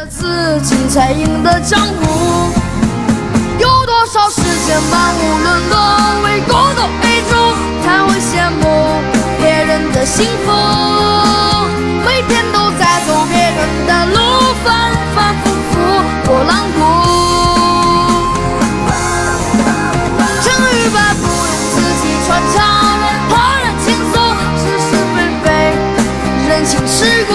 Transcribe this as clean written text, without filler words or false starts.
自己才赢得江湖。有多少时间漫无伦次，为狗都背住，才会羡慕别人的幸福。每天都在走别人的路，反反复复过浪谷。成与败不用自己穿插，怕人倾诉是是非非，人情世故。